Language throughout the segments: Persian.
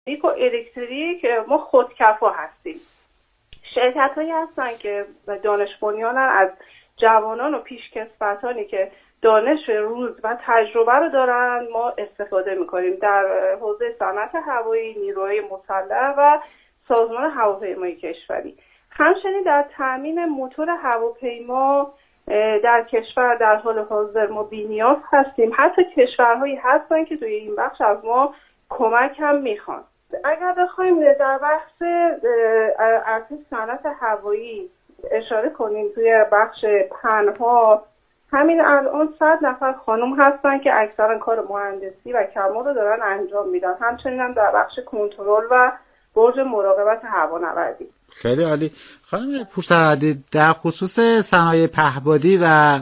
و الکتریک ما خودکفا هستیم. شرکت هایی هستن که دانش بنیانن از جوانان و پیشکسوتانی که دانش روز و تجربه رو دارن ما استفاده میکنیم در حوزه صنعت هوایی، نیروهای مسلح و سازمان هواپیمایی کشوری. همچنین در تامین موتور هواپیما در کشور در حال حاضر ما بی‌نیاز هستیم. حتی کشورهایی هستن که توی این بخش از ما کمک هم میخوان. اگر بخوایم در بحث ارتش صنعت هوایی اشاره کنیم، توی بخش پنها همین الان 100 نفر خانم هستن که اکثرا کار مهندسی و کمال رو دارن انجام میدن. همچنین هم در بخش کنترل و برج مراقبت هوانوردی. خیلی عالی. خانم پورسرحدی، در خصوص صنایع پهپادی و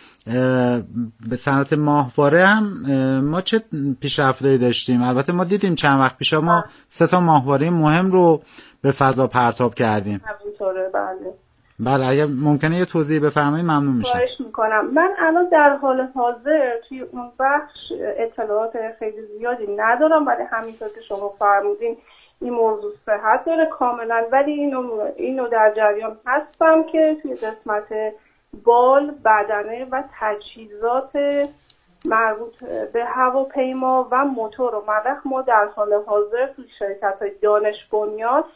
به صنعت ماهواره هم ما چه پیشرفتایی داشتیم؟ البته ما دیدیم چند وقت پیش ما 3 ماهواره مهم رو به فضا پرتاب کردیم. همینطوره. بله اگر ممکنه یه توضیح بفرمایید ممنون میشم. خواهش میکنم. من الان در حال حاضر توی اون بخش اطلاعات خیلی زیادی ندارم، ولی همینطور که شما فرمودین این موضوع صحت داره کاملا، ولی اینو در جریان هستم که توی قسمت بال، بدنه و تجهیزات مربوط به هواپیما و موتور و مدخ ما در حال حاضر توی شرکت‌های دانش بنیان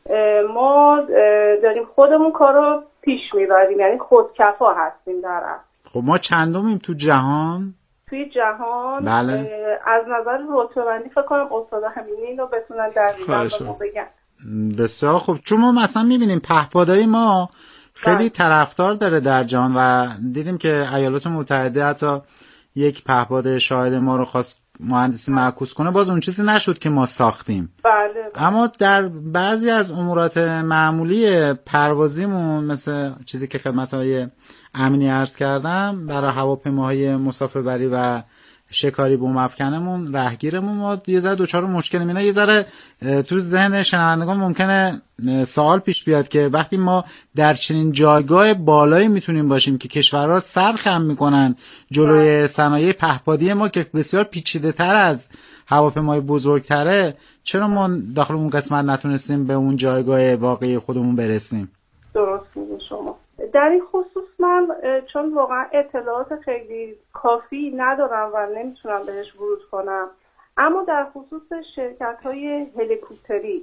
ما داریم خودمون کارو پیش میبریم، یعنی خودکفا هستیم در اصل. خب ما چندمیم تو جهان؟ توی جهان بله. از نظر رتبه‌بندی فکر کنم استاد همین رو بتونن دقیقاً به ما بگن. بسیار خوب. چون ما مثلا میبینیم پهپادهای ما خیلی طرفدار داره در جهان و دیدیم که ایالات متحده حتی یک پهپاد شاهد ما رو خواست مهندسی معکوس کنه، باز اون چیزی نشد که ما ساختیم. بله. اما در بعضی از امورات معمولی پروازیمون، مثل چیزی که خدمت‌های امنی عرض کردم برای هواپیماهای مسافربری و شکاری بوم افکنمون، رهگیرمون، ما یه ذره دوچار مشکل میاد. یه ذره تو ذهن شنوندگان ممکنه سوال پیش بیاد که وقتی ما در چنین جایگاه بالایی میتونیم باشیم که کشورها سر خم میکنن جلوی صنایع پهپادی ما که بسیار پیچیده تر از هواپیمای بزرگتره، چرا ما داخل اون قسمت نتونستیم به اون جایگاه واقعی خودمون برسیم؟ درست میگید شما. در این خصوص من چون واقعا اطلاعات خیلی کافی ندارم و نمیتونم بهش ورود کنم، اما در خصوص شرکت‌های هلیکوپتری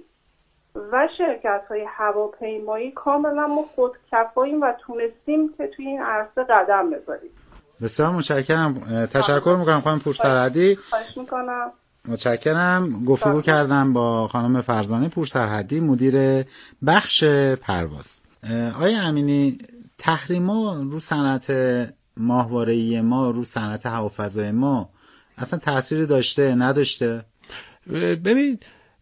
و شرکت‌های هواپیمایی کاملا ما خودکفاییم و تونستیم که توی این عرصه قدم بذاریم. بسیار متشکرم. تشکر میکنم خانم پورسرحدی. خواهش میکنم. متشکرم. گفتگو کردم با خانم فرزانه پورسرحدی، مدیر بخش پرواز. آقای امینی، تحریما رو صنعت ماهواره‌ای ما، رو صنعت هوافضای ما اصلا تأثیری داشته نداشته؟ ببین،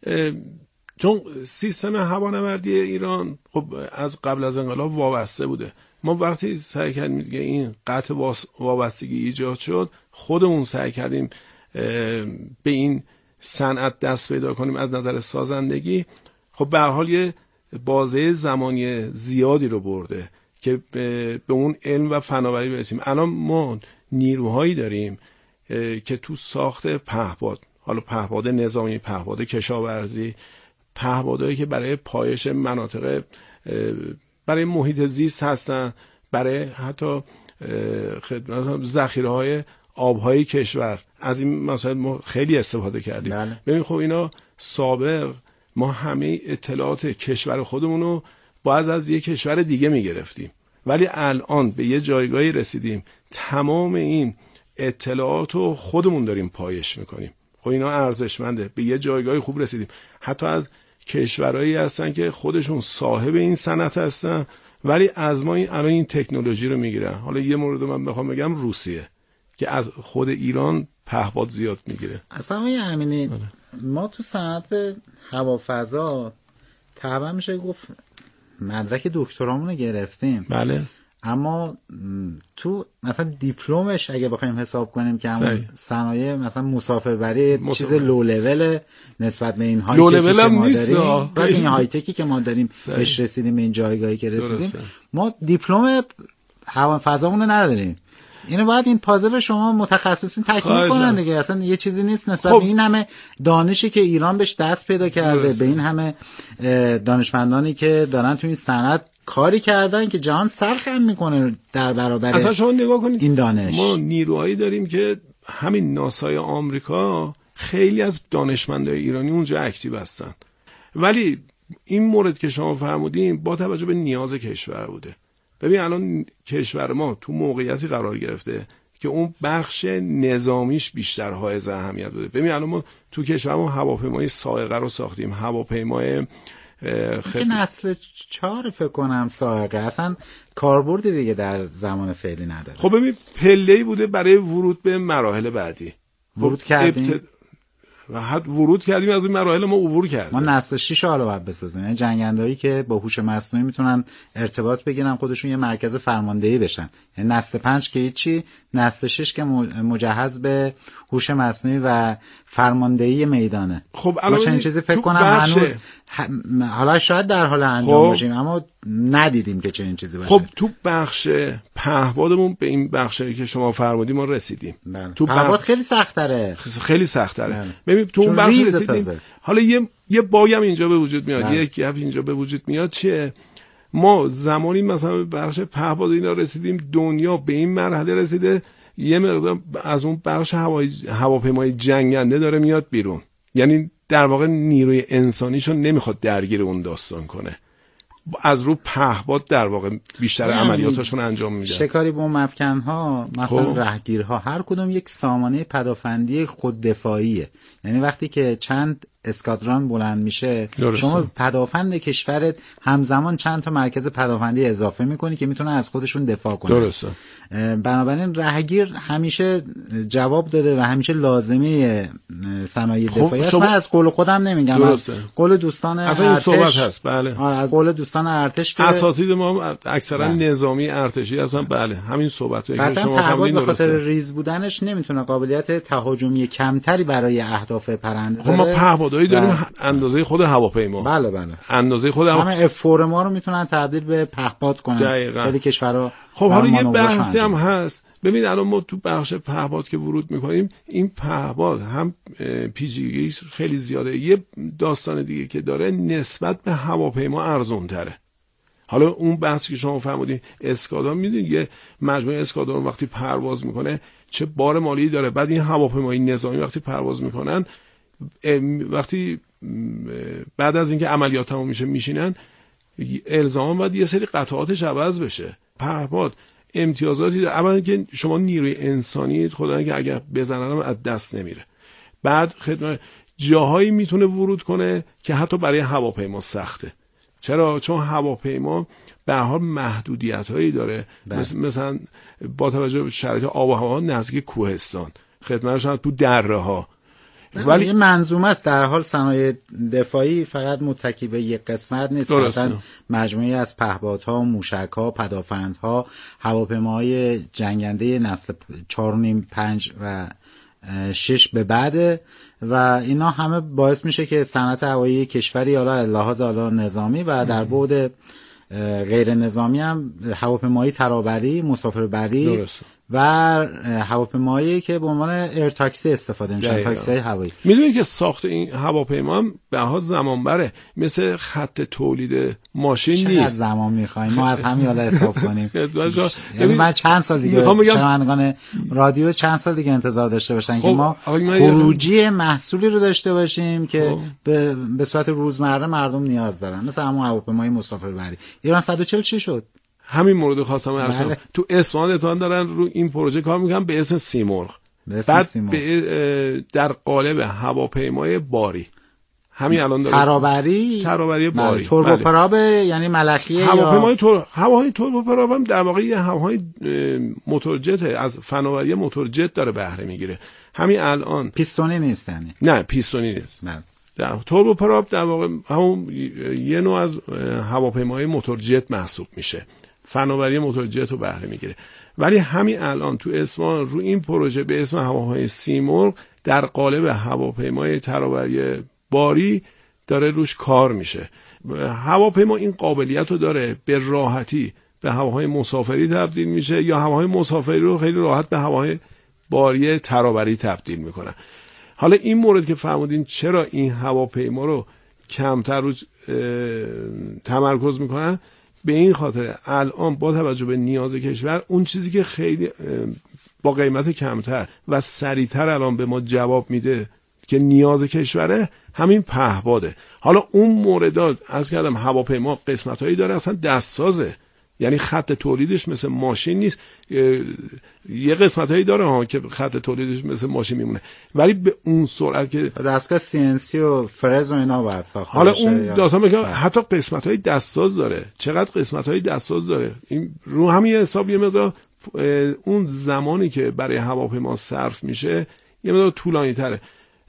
چون سیستم هوانوردی ایران خب از قبل از انقلاب وابسته بوده. ما وقتی سعی کردیم دیگه این قطع وابستگی ایجاد شد، خودمون سعی کردیم به این صنعت دست پیدا کنیم از نظر سازندگی. خب به هر حال یه بازه زمانی زیادی رو برده که به اون علم و فناوری برسیم. الان ما نیروهایی داریم که تو ساخت پهپاد، حالا پهپاد نظامی، پهپاد کشاورزی، پهپادهایی که برای پایش مناطق، برای محیط زیست هستن، برای حتی خدمت ذخیره‌های آبهای کشور، از این مسائل ما خیلی استفاده کردیم. بله. ببین خب اینا سابق ما همه اطلاعات کشور خودمون رو باز از یک کشور دیگه میگرفتیم، ولی الان به یه جایگاهی رسیدیم تمام این اطلاعات رو خودمون داریم پایش میکنیم. خب اینا ارزشمنده، به یه جایگاهی خوب رسیدیم. حتی از کشورهایی هستن که خودشون صاحب این صنعت هستن ولی از ما الان این تکنولوژی رو میگیرن. حالا یه مورد من بخوام بگم، روسیه که از خود ایران پهپاد زیاد میگیره. اصلا آقای امینی، ما تو صنعت هوافضا طبعا میشه گفت مدرک دکترامون رو گرفتیم. بله. اما تو مثلا دیپلمش اگه بخوایم حساب کنیم که همون صنایع مثلا مسافربری چیز لو لول نسبت به این های تکی که ما داریم، بعد این های تکی که ما داریم بهش رسیدیم، این جایگاهی که رسیدیم، ما دیپلم هوافضامون رو نداریم. اینو باید این پازل شما متخصصین تکمیل کنن دیگه. اصلا یه چیزی نیست نسبت به این همه دانشی که ایران بهش دست پیدا کرده، به این همه دانشمندانی که دارن تو این صنعت کاری کردن که جهان سرخم میکنه در برابر اصلا شما نگاه کنید این دانش. ما نیروهایی داریم که همین ناسای آمریکا خیلی از دانشمندای ایرانی اونجا اکتیو هستن، ولی این مورد که شما فرمودین با توجه به نیاز کشور بوده. ببین الان کشور ما تو موقعیتی قرار گرفته که اون بخش نظامیش بیشتر حائز اهمیت بوده. ببین الان ما تو کشور ما هواپیمای صاعقه رو ساختیم، هواپیمای که نسل 4 فکر کنم صاعقه اصلا کاربردی دیگه در زمان فعلی نداره. خب ببین پله‌ای بوده برای ورود به مراحل بعدی. ورود کردیم ورود کردیم از این مراحل ما عبور کردیم. ما نسل 6 حالا باید بسازیم، یعنی جنگندهایی که با هوش مصنوعی میتونن ارتباط بگیرن، خودشون یه مرکز فرماندهی بشن. یعنی نسل 5 که هیچی، نسل 6 که مجهز به هوش مصنوعی و فرماندهی میدانه. خب ما چنین چیزی فکر کنم هنوز حالا شاید در حال انجام باشیم اما ندیدیم که چنین چیزی باشه. خب تو بخش پهپادمون به این بخشی که شما فرمودید ما رسیدیم. تو پهپاد خیلی سخت‌تره، خیلی سخت‌تره. ببین تو اون بخش رسیدیم. حالا یه باگم اینجا به وجود میاد، یه گپ اینجا به وجود میاد. چیه؟ ما زمانی مثلا به بخش پهپاد اینا رسیدیم، دنیا به این مرحله رسیده یه مقدار از اون بخش هواپیمای جنگنده داره میاد بیرون، یعنی در واقع نیروی انسانیشو نمیخواد درگیر اون داستان کنه، از رو پهپاد در واقع بیشتر عملیاتاشون انجام میده. شکاری بمب افکن‌ها مثلا رهگیرها هر کدوم یک سامانه پدافندی خود دفاعیه، یعنی وقتی که چند اسکادران بلند میشه درسته. شما پدافند کشورت همزمان چند تا مرکز پدافندی اضافه میکنی که میتونن از خودشون دفاع کنن. درسته. بنابراین رهگیر همیشه جواب داده و همیشه لازمه صنایع دفاعی است. من از قول خودم نمیگم، درسته. از قول دوستان ارتش این صحبت هست. بله. از قول دوستان ارتش که اساتید ما اکثرا نظامی ارتشی هستن. بله همین صحبتایی که شما فرمودین درسته. به خاطر ریز بودنش نمیتونه قابلیت تهاجمی کمتری برای اهداف پرنده داره. ما پهپادایی داریم اندازه خود هواپیما. بله اندازه خود همه F4 ما رو میتونن تبدیل به پهپاد کنن. خیلی کشورها. خب حالا یه بحثی هم هست. ببین الان ما تو بخش پهپاد که ورود میکنیم، این پهپاد هم پیچیدگیش خیلی زیاده. یه داستان دیگه که داره نسبت به هواپیما ارزون تره. حالا اون بحثی که شما فرمودین اسکادران، میدونید یه مجموعه اسکادران وقتی پرواز میکنه چه بار مالی داره. بعد این هواپیمای نظامی وقتی پرواز میکنن، وقتی بعد از اینکه عملیات تموم میشه میشینن، الزاما باید یه سری قطعاتش عوض بشه. پهپاد امتیازاتی داره. اولا که شما نیروی انسانی خدا که اگر بزنن از دست نمیره. بعد خدمت جاهایی میتونه ورود کنه که حتی برای هواپیما سخته. چرا؟ چون هواپیما به هر حال محدودیت‌هایی داره، مثلا با توجه به شرایط آب و هوا نزدیک کوهستان، خدمتشون تو دره‌ها. ولی این منظومه است. در حال صنایع دفاعی فقط متکی به یک قسمت نیست، مثلا مجموعه از پهپادها، موشک‌ها، پدافندها، هواپیماهای جنگنده نسل 4.5 5 و 6 به بعد و اینا همه باعث میشه که صنعت هوایی کشوری حالا لحاظ نظامی و در بعد غیر نظامی هم هواپیمایی ترابری، مسافربری و هواپیمایی که به عنوان ایر تاکسی استفاده میشن، تاکسی هوایی. میدونید که ساخت این هواپیما هم به هر زمان بره، مثل خط تولید ماشین نیست. چقدر زمان میخوایم ما از همین حالا حساب کنیم؟ یعنی من چند سال دیگه شنوندگان رادیو چند سال دیگه انتظار داشته باشن که ما خروجی محصولی رو داشته باشیم که به صورت روزمره مردم نیاز دارن، مثل همون هواپیمای مسافربری. ایران 140 چی شد؟ همین مورد خواستم عرض کنم. تو اصفهان اتفاقا دارن رو این پروژه کار میکنن به اسم سیمرغ. بعد در قالب هواپیمای باری. همین الان داره ترابری باری. توربوپراپ یعنی ملخیه هواپیمای هواپیمای توربوپراپ هم در واقع یه هواپیمای موتورجت از فناوری موتورجت داره بهره میگیره. همین الان پیستونی نیست یعنی. نه پیستونی نیست. در توربوپراپ در واقع همون یه نوع از هواپیمای موتورجت محسوب میشه. فناوری موتورجت رو بهره میگیره. ولی همین الان تو اصفهان رو این پروژه به اسم هواپیمای سیمرغ در قالب هواپیمای ترابری باری داره روش کار میشه. هواپیما این قابلیت رو داره به راحتی به هواهای مسافری تبدیل میشه یا هواهای مسافری رو خیلی راحت به هواهای باری ترابری تبدیل میکنن. حالا این مورد که فرمودین چرا این هواپیما رو کمتر روش تمرکز میکنن، به این خاطر الان با توجه به نیاز کشور اون چیزی که خیلی با قیمت کمتر و سریعتر الان به ما جواب میده که نیاز کشوره همین پهپاده. حالا اون موردات از کردم هواپیما قسمتایی داره اصلا دستسازه، یعنی خط تولیدش مثل ماشین نیست. یه قسمتایی داره ها که خط تولیدش مثل ماشین میمونه، ولی به اون سرعت که دستگاه CNC و فرز و اینا باید ساخته حالا بشه. اون داستان بگم حتی قسمت‌های دستساز داره. چقدر قسمت‌های دستساز داره؟ این رو همین حساب یه مقدار اون زمانی که برای هواپیما صرف میشه یه مقدار طولانی‌تره.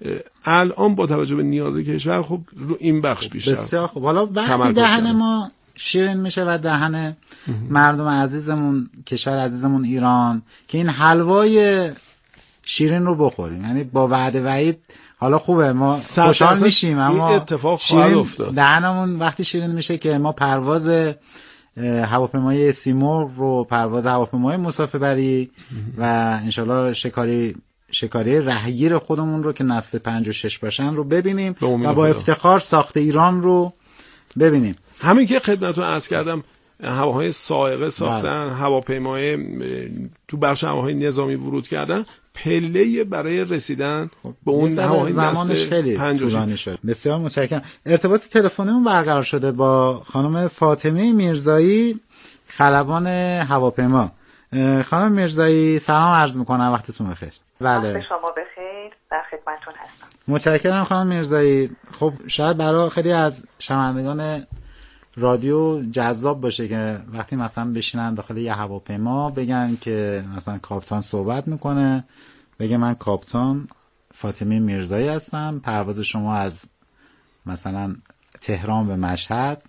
الان با توجه به نیاز کشور خب رو این بخش بیشتر. بسیار خوب. حالا وقتی دهن ما شیرین میشه و دهن مردم عزیزمون، کشور عزیزمون ایران، که این حلوای شیرین رو بخوریم، یعنی با وعده وعید حالا خوبه ما خوشحال میشیم، اما اتفاق خواهد افتاد. دهنمون وقتی شیرین میشه که ما پرواز هواپیمای سیمرغ رو، پرواز هواپیمای مسافربری و انشالله شکاری رهگیر خودمون رو که نسل 5 و 6 باشن رو ببینیم و با افتخار ساخت ایران رو ببینیم. همین که خدمتتون عرض کردم هواهای صاعقه ساختن، هواپیمای تو بخش هواهای نظامی ورود کردن، پله برای رسیدن به اون هواهای زمانش خیلی طولانی شد. بسیار متشکرم. ارتباط تلفنیمون برقرار شده با خانم فاطمه میرزایی، خلبان هواپیما. خانم میرزایی سلام عرض میکنم، وقتتون بخیر. بله. وقت شما بخیر، در خدمتتون هستم. متشکرم خانم میرزایی. خب شاید برای خیلی از شنوندگان رادیو جذاب باشه که وقتی مثلا بشینن داخل یه هواپیما بگن که مثلا کاپیتان صحبت میکنه، بگه من کاپیتان فاطمه میرزایی هستم، پرواز شما از مثلا تهران به مشهد،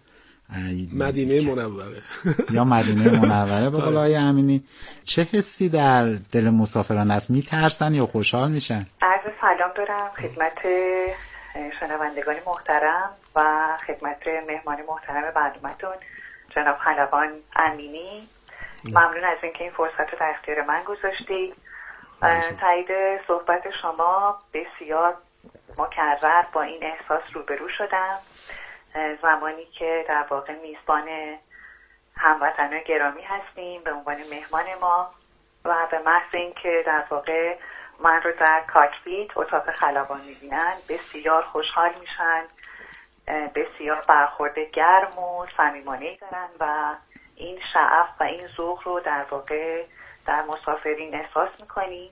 مدینه منوره یا مدینه منوره به قول آقای امینی. چه حسی در دل مسافران است؟ میترسن یا خوشحال میشن؟ عرض سلام دارم خدمت شنوندگان محترم و خدمت مهمان محترم برنامه‌تون جناب خلبان امینی. ممنون از اینکه این فرصت رو در اختیار من گذاشتید. تایید صحبت شما بسیار مکرر با این احساس روبرو شدم زمانی که در واقع میزبان هموطنان گرامی هستیم به عنوان مهمان ما و به محض اینکه در واقع من رو در کاکپیت اتاق خلبان میبینن بسیار خوشحال میشن، بسیار برخورد گرم و صمیمانه‌ای دارن و این شعف و این ذوق رو در واقع در مسافرین احساس میکنیم،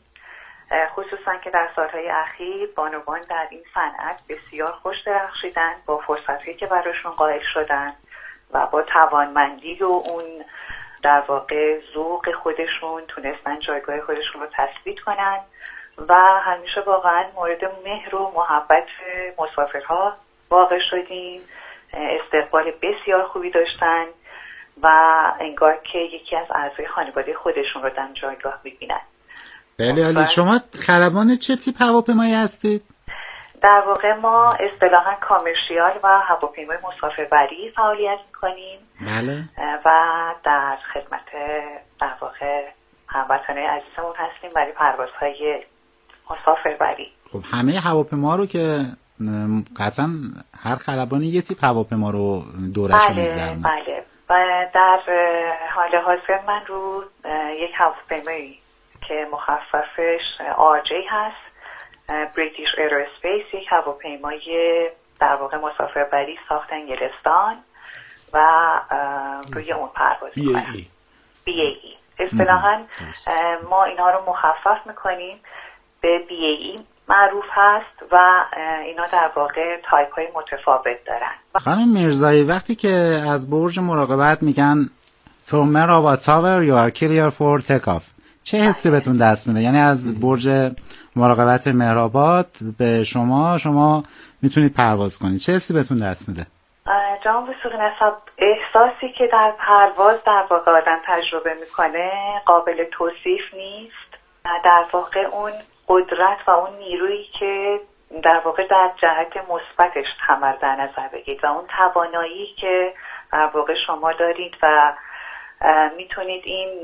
خصوصا که در سالهای اخیر بانوان در این صنعت بسیار خوش درخشیدن با فرصتی که براشون قائل شدن و با توانمندی و اون در واقع ذوق خودشون تونستن جایگاه خودشون رو تثبیت کنن و همیشه واقعا مورد مهر و محبت مسافرها واقع شدیم. استقبال بسیار خوبی داشتن و انگار که یکی از اعضای خانواده خودشون رو در جایگاه میبینن. بله علی، شما خلبان چه تیپ هواپیمایی هستید؟ در واقع ما اصطلاحاً کامرشیال و هواپیمای مسافربری فعالیت میکنیم. بله. و در خدمت در واقع هموطنان عزیزمون هستیم برای پروازهای مسافربری. خب همه هواپیما رو که قطعا هر خلبانی یه تیپ هواپیما رو دورش میگذرونه. بله. و در حال حاضر من رو یک هواپیمایی که مخففش RJ هست، بریتیش ایرواسپیس، یک هواپیمای در واقع مسافربری ساخت انگلستان و روی اون پرواز میکنم. BAE. اصطلاحاً ما اینا رو مخفف میکنیم به BAE معروف هست و اینا در واقع تایپ های متفاوت دارن. خانم میرزایی، وقتی که از برج مراقبت میگن From Merhaba Tower you are clear for takeoff، چه حسی بهتون دست میده؟ یعنی از برج مراقبت مهرآباد به شما میتونید پرواز کنید، چه حسی بهتون دست میده؟ جناب وثوقی نسب، احساسی که در پرواز در واقع آدم تجربه میکنه قابل توصیف نیست. در واقع اون قدرت و اون نیرویی که در واقع در جهت مثبتش تمر در نظر بگیرید و اون توانایی که در واقع شما دارید و میتونید این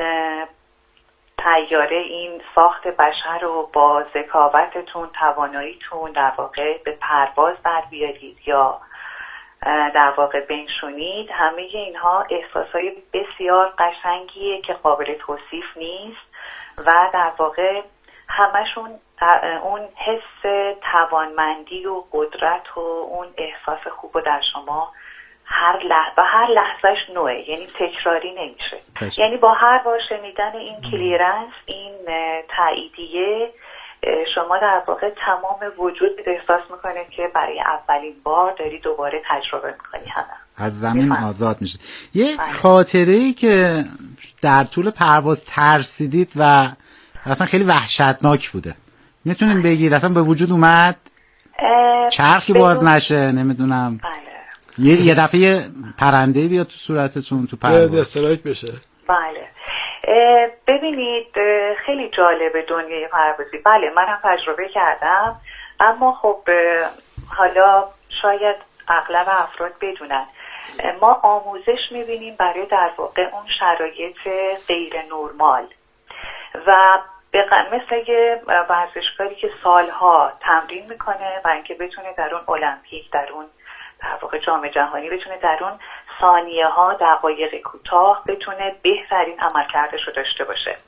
طیاره، این ساخت بشر رو با ذکاوتتون، تواناییتون در واقع به پرواز در بیارید یا در واقع بنشونید. همه اینها احساسای بسیار قشنگیه که قابل توصیف نیست و در واقع همشون اون حس توانمندی و قدرت و اون احساس خوب رو در شما هر لحظهش نوعه، یعنی تکراری نمیشه. یعنی با هر بار شنیدن این کلیرنس، این تاییدیه، شما در واقع تمام وجود احساس میکنه که برای اولین بار داری دوباره تجربه میکنی. از زمین آزاد میشه. یه خاطره‌ای که در طول پرواز ترسیدید و اصلا خیلی وحشتناک بوده میتونیم بگید اصلا به وجود اومد؟ چرخی باز نشه، نمیدونم. یه دفعه پرنده بیاد تو صورتتون تو پرواز استرایک بشه. بله. ببینید خیلی جالبه دنیای پروازی. بله منم تجربه کردم، اما خب حالا شاید اغلب افراد بدونن ما آموزش میبینیم برای در واقع اون شرایط غیر نرمال و مثل یه ورزشکاری که سالها تمرین میکنه و اینکه بتونه در اون المپیک، در اون در واقع جام جهانی، بتونه در اون ثانیه ها، دقایق کوتاه بتونه بهترین عملکردش رو داشته باشه.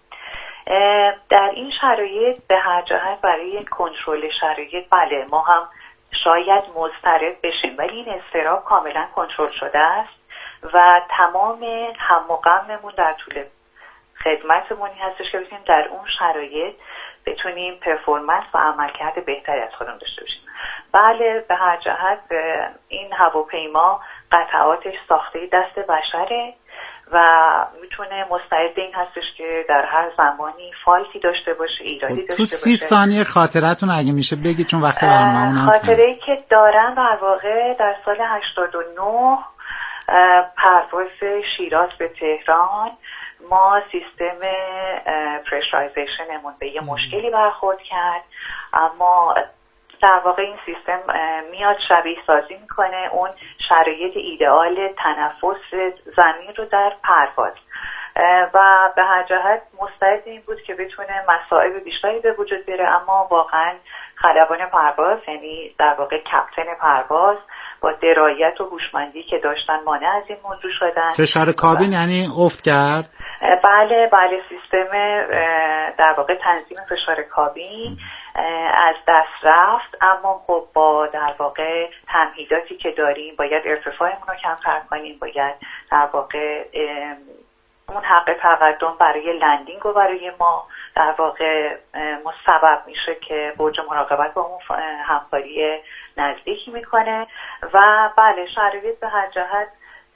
در این شرایط به هر جهت برای کنترل شرایط بله ما هم شاید مضطرب بشیم، ولی این اضطراب کاملا کنترل شده است و تمام هم و غممون در طول خدمتمونی هستش که بتونیم در اون شرایط بتونیم پرفورمنس و عملکرد بهتری از خودمون داشته باشیم. بله به هر جهت این هواپیما قطعاتش ساخته دست بشره و میتونه مستعد این هستش که در هر زمانی فالتی داشته باشه، ایرادی داشته باشه. تو 30 ثانیه خاطرتون اگه میشه بگید چون وقت برنامه‌مون خاطره‌ای که دارم در واقع در سال 89 پرواز شیراز به تهران ما سیستم پرشرایزیشنمون به یه مشکلی برخورد کرد، اما در واقع این سیستم میاد شبیه سازی میکنه اون شرایط ایدئال تنفس زمین رو در پرواز و به هر جهت مستعد این بود که بتونه مصائب بیشتری به وجود بیاره، اما واقعا خلبان پرواز یعنی در واقع کپتن پرواز با درایت و هوشمندی که داشتن مانع از این موضوع شدن. فشار کابین یعنی افت کرد؟ بله سیستم در واقع تنظیم فشار کابین از دست رفت، اما خب با در واقع تمهیداتی که داریم باید ارتفاعمون رو کمتر کنیم، باید در واقع اون حق تقدم برای لندینگ و برای ما در واقع سبب میشه که برج مراقبت با اون همکاری نزدیکی میکنه و بله شرایط به هر جهت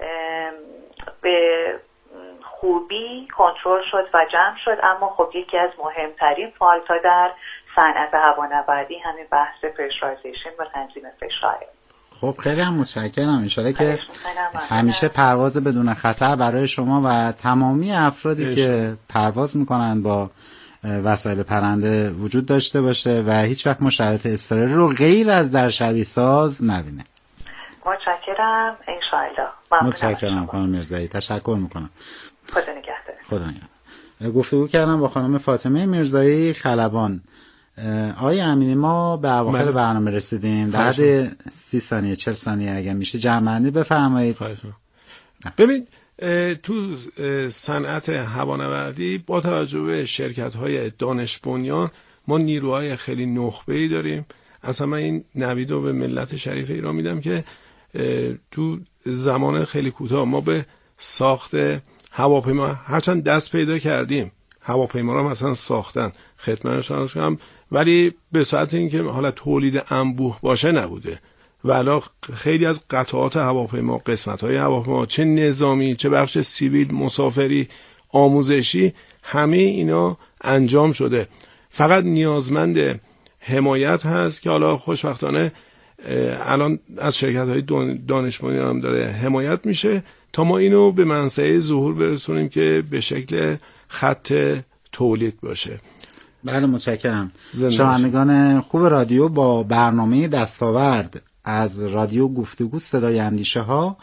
به خوبی کنترل شد و جمع شد، اما خب یکی از مهمترین فالت‌ها در صنعت هوانوردی همین بحث پرشرایزیشن و تنظیم فشاره. خب خیلی هم متشکرم. انشالله که همیشه پرواز بدون خطر برای شما و تمامی افرادی که پرواز میکنن با وسایل پرنده وجود داشته باشه و هیچ وقت ما شرایط اضطراری رو غیر از در شبیه ساز نبینه. متشکرم. انشالله. متشکرم خانم میرزایی. تشکر میکنم. خدا نگهدار. خدا نگهدار. گفتگو کردم با خانم فاطمه میرزایی خلبان. آقای امینی ما به اواخر برنامه رسیدیم. بعد 30 ثانیه 40 ثانیه اگه میشه جمع‌بندی بفرمایید. ببین تو صنعت هوانوردی با توجه به شرکت‌های دانش بنیان ما نیروهای خیلی نخبه‌ای داریم. اصلا من این نوید رو به ملت شریف ایران میدم که تو زمان خیلی کوتاه ما به ساخت هواپیما هرچند دست پیدا کردیم، هواپیما رو مثلا ساختن خدمتشون عرض کنم، ولی به صورت اینکه حالا تولید انبوه باشه نبوده و علاوه خیلی از قطعات هواپیما، قسمت‌های هواپیما چه نظامی چه بخش سیویل، مسافری، آموزشی، همه اینا انجام شده. فقط نیازمند حمایت هست که حالا خوشبختانه الان از شرکت‌های دانش بنیان هم داره حمایت میشه تا ما اینو به منصه ظهور برسونیم که به شکل خط تولید باشه. بله متشکرم. شنوندگان خوب رادیو، با برنامه دستاورد از رادیو گفتگو صدای اندیشه ها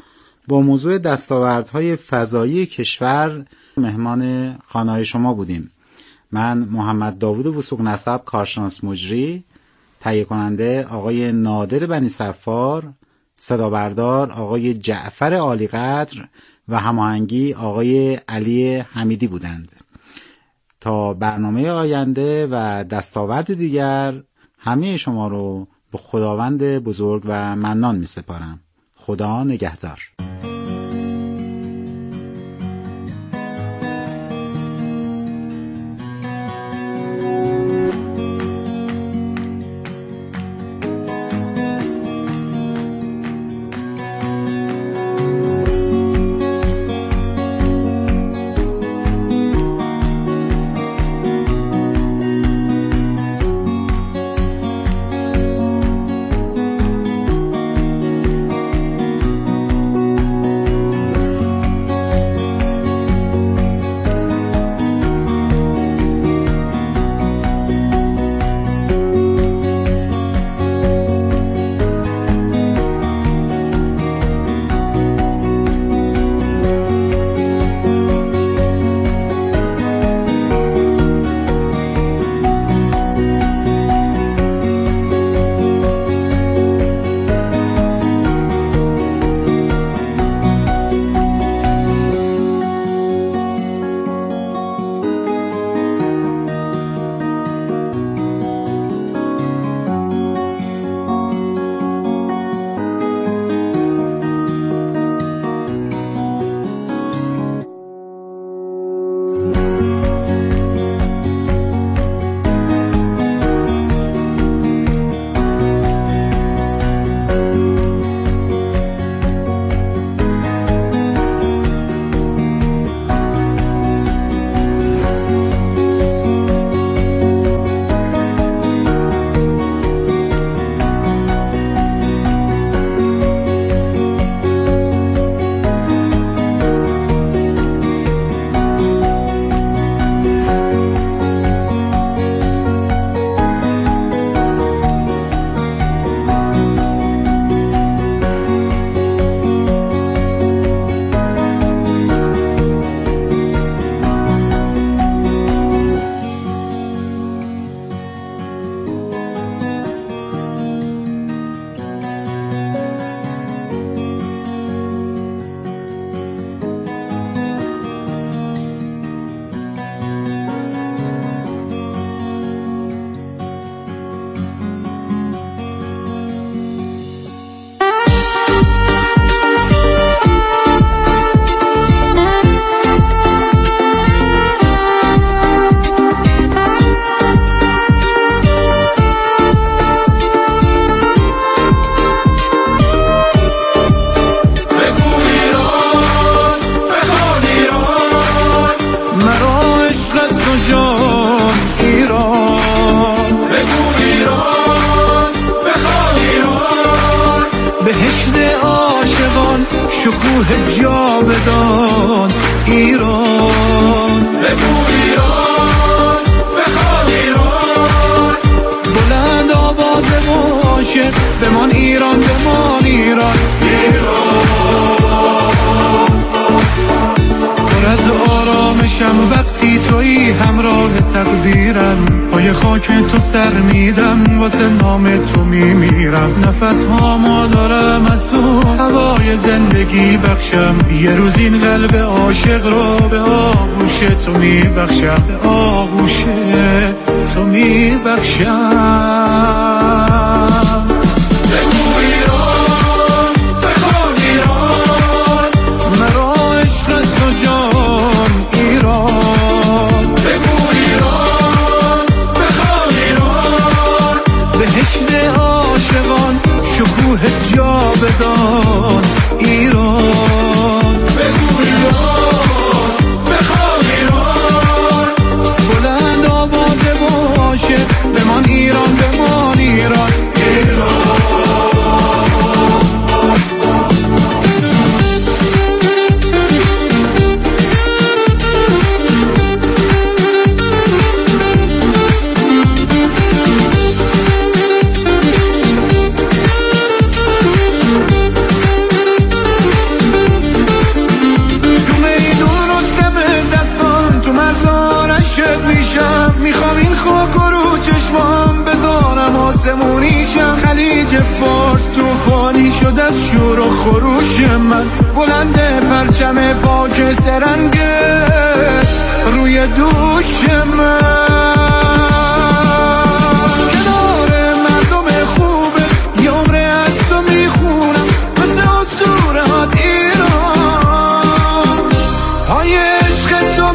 با موضوع دستاوردهای فضایی کشور مهمان خانه‌های شما بودیم. من محمد داوود وثوق نسب، کارشناس مجری، تهیه کننده آقای نادر بنی صفار، صدا بردار آقای جعفر عالیقدر و هماهنگی آقای علی حمیدی بودند. تا برنامه آینده و دستاورد دیگر همه شما رو به خداوند بزرگ و منان می سپارم. خدا نگهدار. شکوه جاودان ایران، بگو ایران، بخوان ایران، بلند آواز عاشق بمان ایران، بمان ایران، پر از آرامشم وقتی تویی همراه تقدیرم، پای خاک تو سر میدم واسه نام تو میمیرم، نفس هامو دارم از تو هوای زندگی بخشم، یه روز این قلب عاشق رو به آغوش تو میبخشم، به آغوش تو میبخشم. بگو ایران، بخوان ایران، مرا عشق از تو جان ایران، بگو ایران، بخوان ایران، بهشت عاشقان شکوه جاودان ایران، بگو ایران، بخوان ایران، بلند آواز عاشق بمان ایران، بمان ایران. از شور و خروش من، بلند پرچم پاک سرنگه روی دوش من. کنار مردم خوبه یه عمره از تو میخونم، مثل اسطورهات ایران پای عشق تو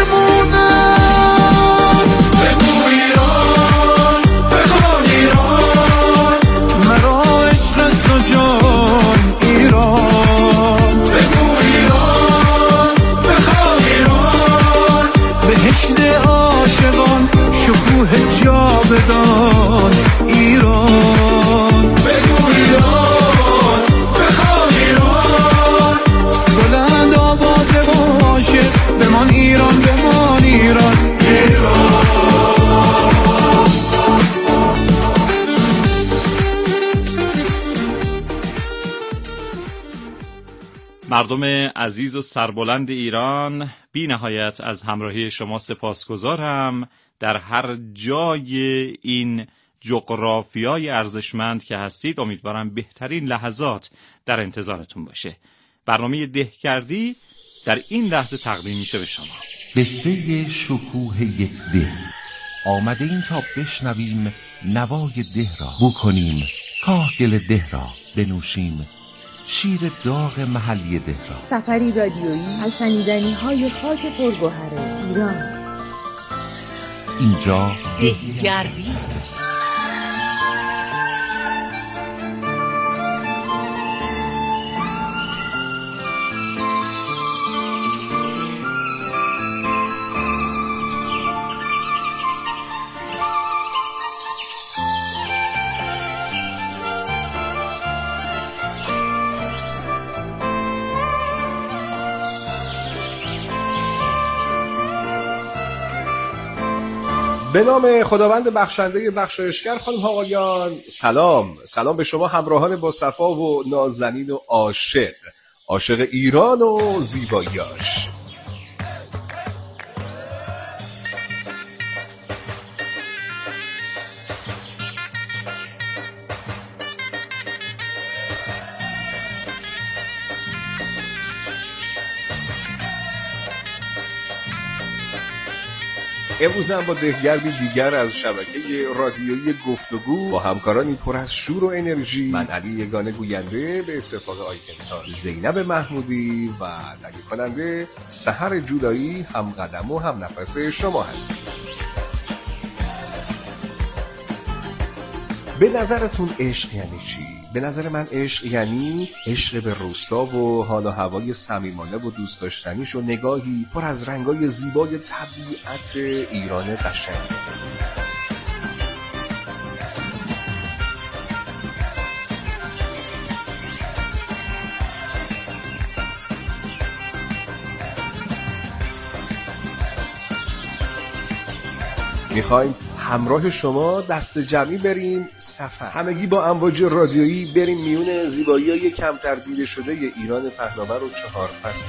میمونم. بگو ایران، بخوان ایران، مرا عشق از تو جان ایران. بگو ایران، بخوان ایران، بهشت عاشقان، شکوه جاودان ایران. بگو ایران، بخوان ایران، بلند آوازه و عاشق بمان ایران، بمان ایران ایران. مردم عزیز و سربلند ایران، بی نهایت از همراهی شما سپاسگزارم. در هر جای این جغرافیای ارزشمند که هستید، امیدوارم بهترین لحظات در انتظارتون باشه. برنامه دهکردی در این لحظه تقدیم میشه به شما. قصه شکوه یک ده. آمده این تا بشنویم نوای ده را، بو کنیم کاهگل ده را، بنوشیم شیر داغ محلی ده را. سفری رادیویی از شنیدنی‌های خاک پرگوهر ایران. اینجا دهکردی است. به نام خداوند بخشنده بخشایشگر. خانم ها آقایان، سلام به شما همراهان با صفا و نازنین و عاشق ایران و زیباییاش. امروز هم با دهگردی دیگر از شبکه رادیویی گفتگو با همکارانی پر از شور و انرژی، من علی یگانه گوینده، به اتفاق آیتمساز زینب محمودی و تهیه کننده سحر جولایی، هم قدم و هم نفس شما هستیم. به نظرتون عشق یعنی چی؟ به نظر من عشق یعنی عشق به روستا و حال و هوای صمیمانه و دوست داشتنیش و نگاهی پر از رنگای زیبای طبیعت ایران قشنگ. میخوایم همراه شما دست جمعی بریم سفر، همگی با امواج رادیویی بریم میون زیبایی‌های کمتر دیده شده ایران پهناور و 4 فصل.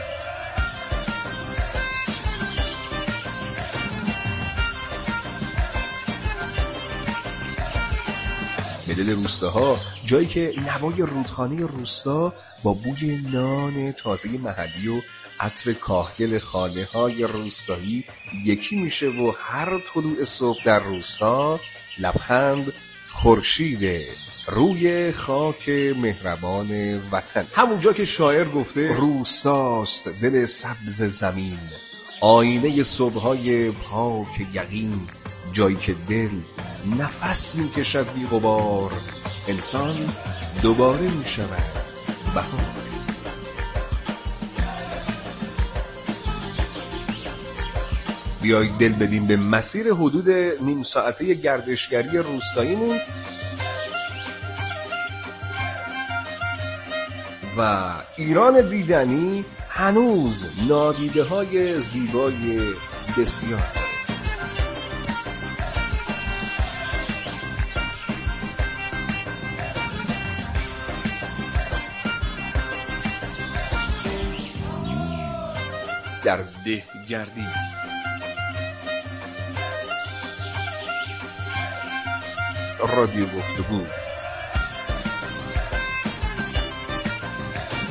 به دل روستاها، جایی که نوای رودخانه روستا با بوی نان تازه محلی و عطر کاهگل خانه‌های روستایی یکی میشه و هر طلوع صبح در روستا لبخند خورشید روی خاک مهربان وطن. همونجا که شاعر گفته روستاست دل سبز زمین، آینه صبح‌های پاک یقین، جایی که دل نفس میکشد بی غبار، انسان دوباره میشود بهار. بیایید دل بدیم به مسیر حدود نیم ساعته گردشگری روستاییمون و ایران دیدنی هنوز نادیده های زیبای بسیار داره. در دهگردی رادیو گفتگو